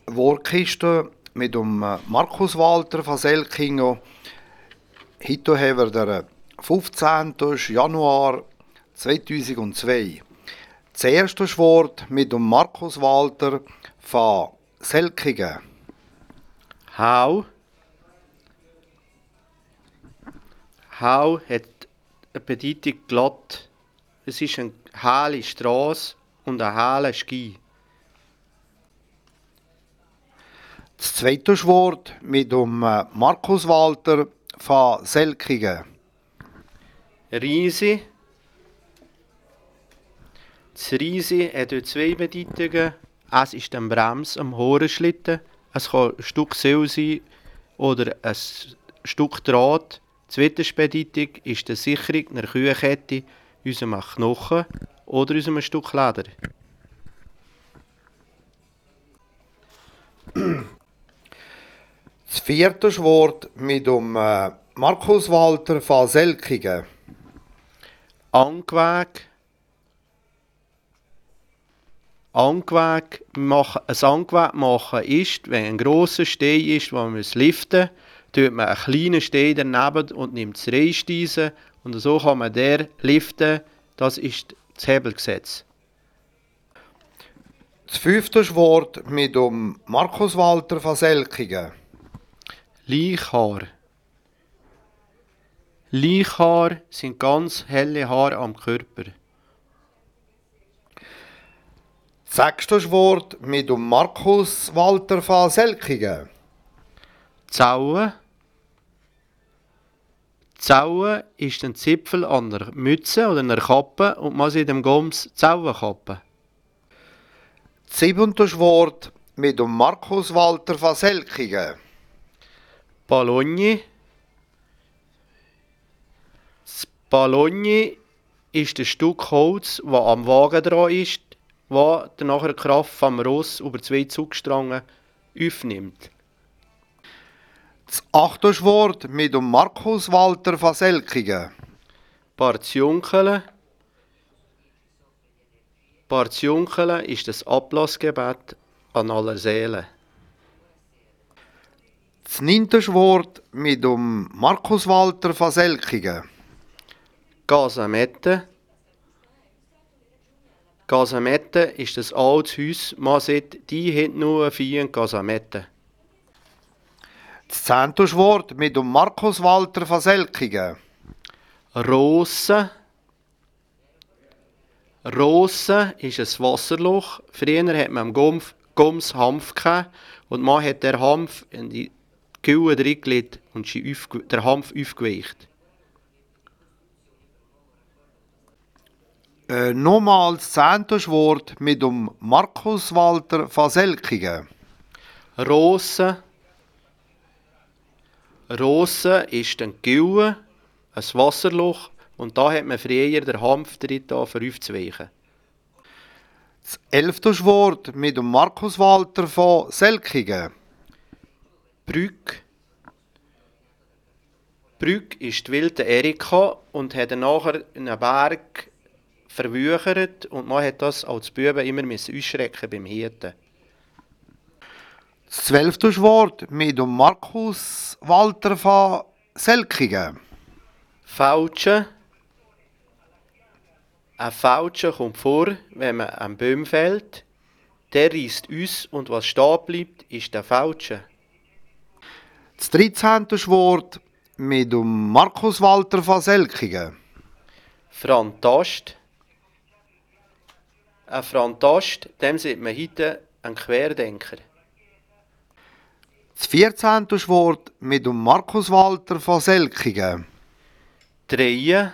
Wortkiste mit dem Markus Walter von Selkingo. Heute haben wir den 15. Januar 2002. Das erste Wort mit dem Markus Walter von Selkingen. Hau. Hau hat eine Bedeutung glatt. Es ist eine heile Strasse und ein heiler Ski. Das zweite Wort mit dem Markus Walter von Selkingen. Riese. Das Riese hat dort zwei Bedeutungen. Es ist eine Bremse am Horenschlitten. Es kann ein Stück Seil sein oder ein Stück Draht. Die zweite Bedeutung ist die Sicherung einer Kühenkette, unserem Knochen oder unserem Stück Leder. Das vierte Wort mit dem Markus Walter von Selkingen. Angeweg. Angeweg machen, ein Angeweg machen ist, wenn ein grosser Stein ist, den man liften muss, tut man einen kleinen Stein daneben und nimmt das Reisteisen und so kann man den liften. Das ist das Hebelgesetz. Das fünfte Wort mit dem Markus Walter von Selkingen. Laichhaar. Laichhaar sind ganz helle Haare am Körper. Das sechste Wort mit dem Markus Walter von Selkingen. Zauen. Zauen ist ein Zipfel an der Mütze oder einer Kappe und man sieht dem Goms Zauenkappe. Das siebente Wort mit dem Markus Walter von Selkingen. Ballonje. Das Ballonje ist ein Stück Holz, das am Wagen dran ist, das dann nachher die Kraft vom Ross über zwei Zugstangen aufnimmt. Das achte Wort mit dem Markus Walter von Selkingen. Partiunkele. Partiunkele ist das Ablassgebet an aller Seelen. Das neunte Wort mit dem Markus Walter von Selkingen. Gasamette. Gasamette ist das altes Haus. Man sieht, die hat nur 4 Gasamette. Das zehnte Wort mit dem Markus Walter von Selkingen. Rosse. Rosse ist ein Wasserloch. Früher hat man am Goms Hanf gehabt und man hat den Hanf in die Kühe reingelegt und der Hanf aufgeweicht. Nochmals das zehnte Wort mit dem Markus Walter von Selkingen. Rosse. Rosse ist ein Gülle, ein Wasserloch und da hat man früher den Hanf drin für aufzuweichen. Das elfte Wort mit dem Markus Walter von Selkingen. Brügg. Brügg ist die wilde Erika und hat dann nachher einen Berg verwüchert und man hat das als Buben immer ausschrecken beim Hirten. Das 12. Wort mit dem Markus Walter von Selkingen. Fautsche. Ein Fautsche kommt vor, wenn man einen Baum fällt. Der reißt aus und was stehen bleibt, ist der Fautsche. Das 13. Wort mit dem Markus Walter von Selkingen. Frantast. Ein Frantast, dem sieht man heute einen Querdenker. Das 14. Wort mit dem Markus Walter von Selkingen. Dreien.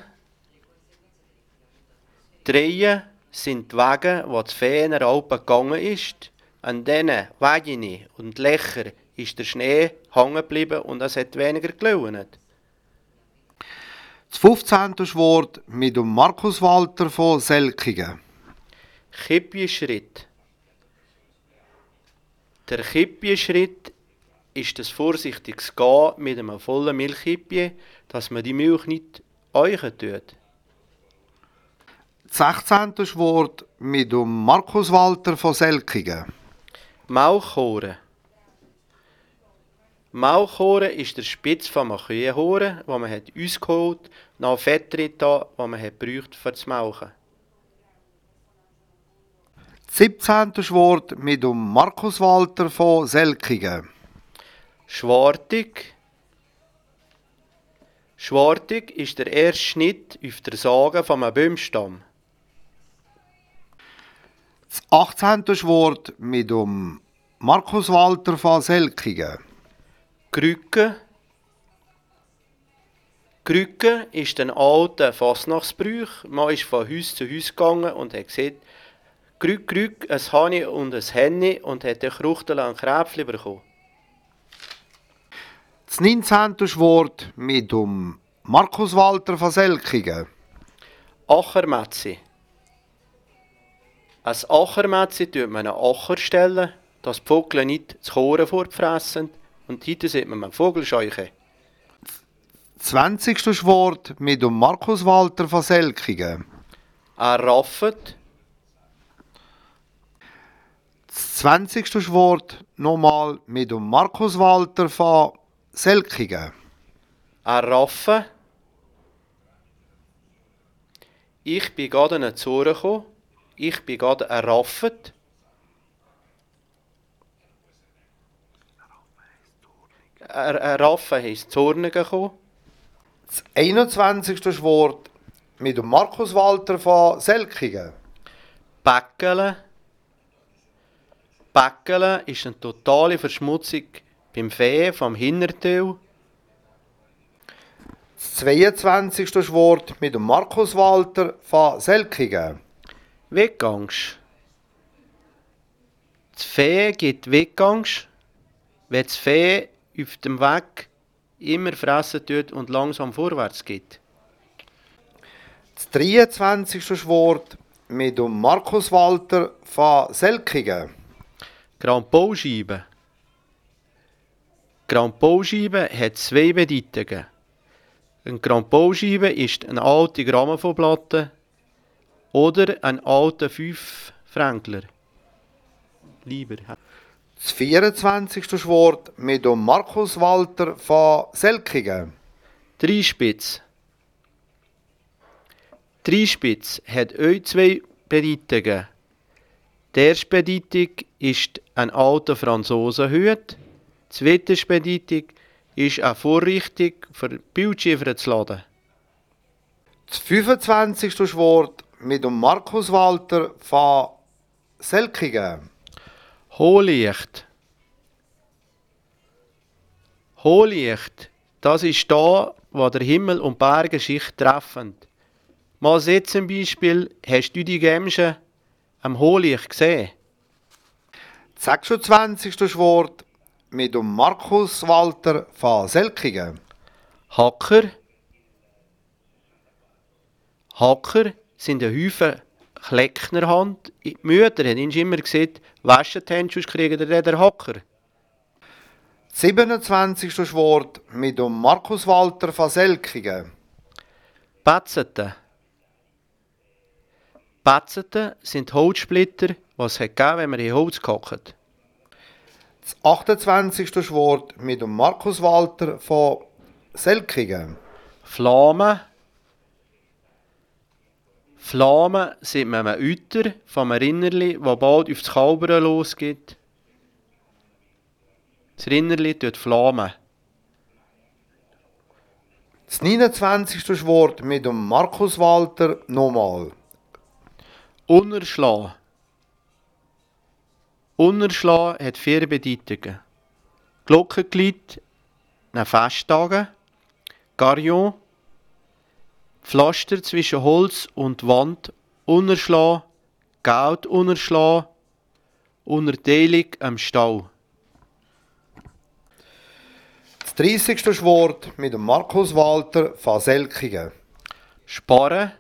Dreien sind die Wege, die zu Feener Alpen gegangen ist. An diesen Wegen und Löchern ist der Schnee hängen geblieben und es hat weniger gelaunt. Das 15. Wort mit dem Markus Walter von Selkingen. Kippieschritt. Der Kippieschritt ist das vorsichtiges Gehen mit einem vollen Milchkippie, dass man die Milch nicht äuchen tut. Das 16. Wort mit dem Markus Walter von Selkingen. Mauchchoren. Mauchhoren ist der Spitz von einem Kühenhoren, wo man hat ausgeholt, nach Fett drin da, wo man hat gebraucht für das Mauchen. Das 17. Wort mit dem Markus Walter von Selkingen. Schwartig. Schwartig ist der erste Schnitt auf der Sage von einem Baumstamm. Das 18. Wort mit dem Markus Walter von Selkingen. Krücke. Krücke ist ein alter Fasnachtsbrauch. Man ist von Haus zu Haus gegangen und hat gesehen, Krück, ein Hani und ein Henni und hat eine Kruchtel an Kräpfchen bekommen. Das 19. Wort mit dem Markus Walter von Selkingen. Achermetzi. Als Achermetzi tut man einen Acher stellen, dass die Vögel nicht das Korn fortfressen. Und heute sieht man einen Vogelscheuche. 20. Wort mit dem Markus Walter von Selkingen. Er raffet. Das 20. Wort nochmal mit dem Markus Walter von Selkingen. Er raffe. Ich bin gerade nach Zürich gekommen. Ich bin gerade erraffet. Raffen heisst Zornigen gekommen. Das 21. Wort mit dem Markus Walter von Selkingen. Bäckele. Bäckele ist eine totale Verschmutzung beim Vieh vom Hinterteil. Das 22. Wort mit dem Markus Walter von Selkingen. Weggangst. Das Vieh geht weggangst, wenn das Vieh auf dem Weg immer fressen tut und langsam vorwärts geht. Das 23. Wort mit dem Markus Walter von Selkingen. Grandpauscheibe. Grandpauscheibe hat zwei Bedeutungen. Eine Grandpauscheibe ist eine alte Grammophonplatte oder ein alter 5-Fränkler. Lieber. Das 24. Wort mit dem Markus Walter von Selkingen. Dreispitz. Dreispitz hat auch zwei Bedeutungen. Die erste Bedeutung ist ein alter Franzosenhut. Die zweite Bedeutung ist eine Vorrichtung für Bildschiffer zu laden. Das 25. Wort mit dem Markus Walter von Selkingen. Hohlicht. Hohlicht, das ist da, wo der Himmel und Berge sich treffen. Mal sehen zum Beispiel, hast du die Gemsche am Hohlicht gesehen? Das 26. Wort mit dem Markus Walter von Selkingen. Hacker. Hacker sind ein Haufen Klecknerhand. Die Mütter haben immer gesagt, waschen die Hände, sonst kriegen ihr den Hacker. Das 27. Wort mit dem Markus Walter von Selkingen. Betzeten. Betzeten sind Holzsplitter, die es gegeben, wenn man in Holz gehackt. Das 28. Wort mit dem Markus Walter von Selkingen. Flamme. Flamme sind mit einem Euter vom Rinnerli, das bald aufs Kalbern losgeht. Das Rinnerli tut Flamme. Das 29. Wort mit dem Markus Walter nochmal. Unerschlagen. Unerschlagen hat 4 Bedeutungen. Glockenglied, an Festtagen, Garion, Pflaster zwischen Holz und Wand, unerschlagen, Geld unerschlagen, Unterteilung am Stall. Das 30. Wort mit dem Markus Walter von Selkingen. Sparren.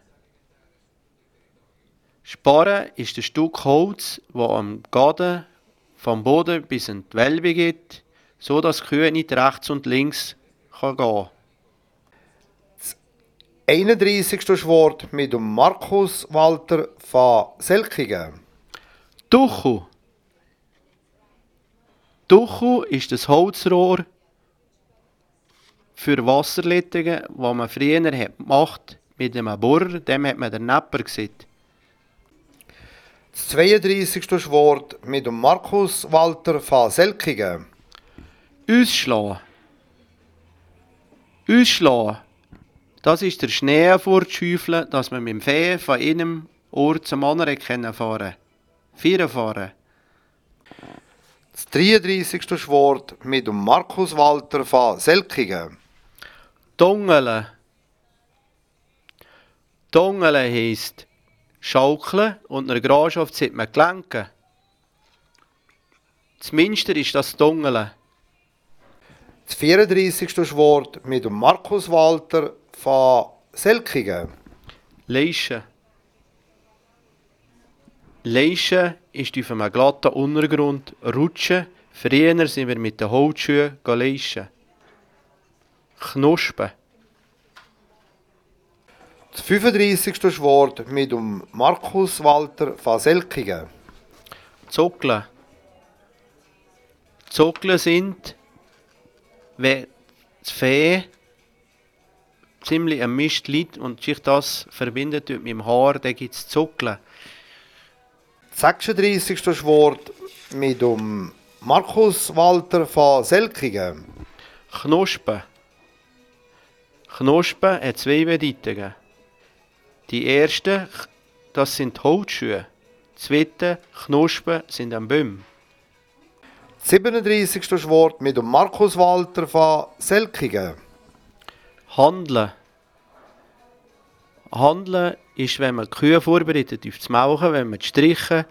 Sparren ist ein Stück Holz, das am Gaden vom Boden bis in die Welbe geht, so dass die Kühe nicht rechts und links gehen kann. 31. Wort mit dem Markus Walter von Selkingen. Tuchu. Tuchu ist das Holzrohr, für Wasserleitungen, die man früher hat gemacht mit einem Bohrer, dem hat man den Nepper gesehen. Das 32. Wort mit dem Markus Walter von Selkingen. Ausschlagen. Ausschlagen. Das ist der Schnee fortschäufeln, dass man mit dem Vieh von einem Ort zum anderen fahren kann. Fahren. Das 33. Wort mit dem Markus Walter von Selkingen. Dongeln. Dongeln heisst schaukeln und in der Grafschaft sagt man gelenken. Zumindest ist das Dongeln. Das 34. Wort mit dem Markus Walter von Selkingen. Leischen. Leischen ist auf einem glatten Untergrund rutschen. Früher sind wir mit den Holzschuhen leischen. Knospen. Das 35. Wort mit dem Markus Walter von Selkingen. Zockeln. Zockeln sind, wenn das Vieh ziemlich am Mist liegt und sich das verbindet mit dem Haar, dann gibt es Zockeln. Das 36. Wort mit dem Markus Walter von Selkingen. Knospen. Knospen hat zwei Bedeutungen. Die erste, das sind Holzschuhe. Die zweite, Knospen sind am Baum. Das 37. Wort mit dem Markus Walter von Selkingen. Handeln. Handeln ist, wenn man die Kühe vorbereitet auf das Melken, wenn man die Striche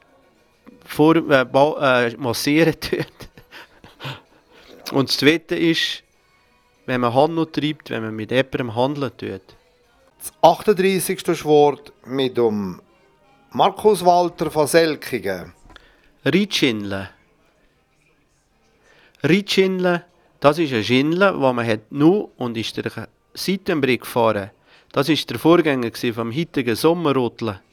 massieren tut. Und das zweite ist, wenn man Handel treibt, wenn man mit jemandem handeln tut. Das 38. Wort mit dem Markus Walter von Selkingen. Reitschindeln. Reitschindeln, das ist ein Schindel, den man hat nur und ist der Seitenbrick gefahren. Das war der Vorgänger vom heutigen Sommerrotteln.